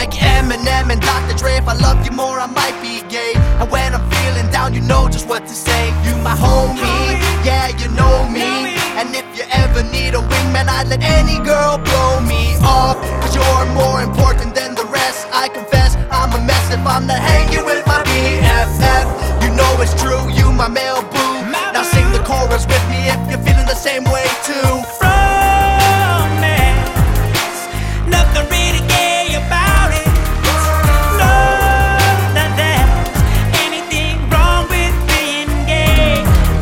like Eminem and Dr. Dre. If I loved you more, I might be gay. And when I'm feeling down, you know just what to say. You my homie, yeah, you know me. And if you ever need a wingman, I'd let any girl blow me off. Cause you're more important than the rest. I confess, I'm a mess if I'm not hanging with my BFF. You know it's true, you my male boo. Now sing the chorus with me if you're feeling the same way too. Nothing really gay about it. No, that there's anything wrong with being gay.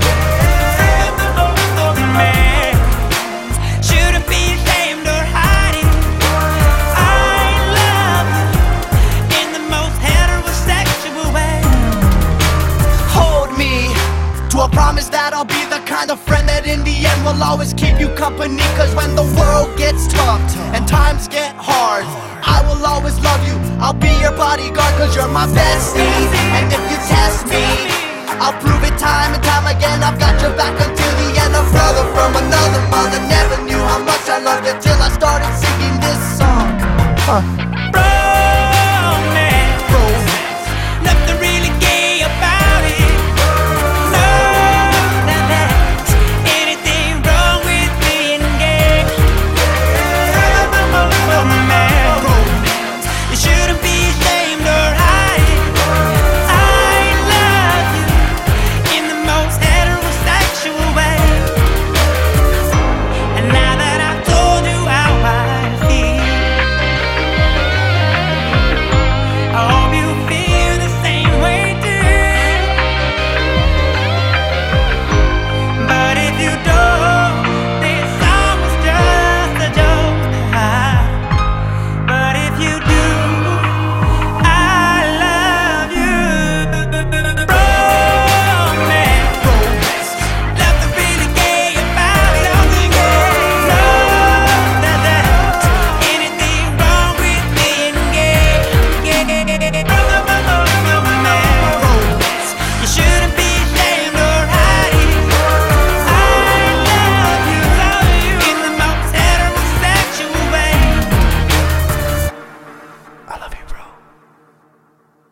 Man, shouldn't be ashamed or hide it. I love you in the most heterosexual way. Hold me to a promise that I'll be the kind of friend that in the end will always keep you company. Cause when the world gets tough and times get hard, I will always love you, I'll be your bodyguard. Cause you're my bestie, and if you test me, I'll prove it time and time again. I've got your back until the end. A brother from another mother, never knew how much I loved you till I started singing this song.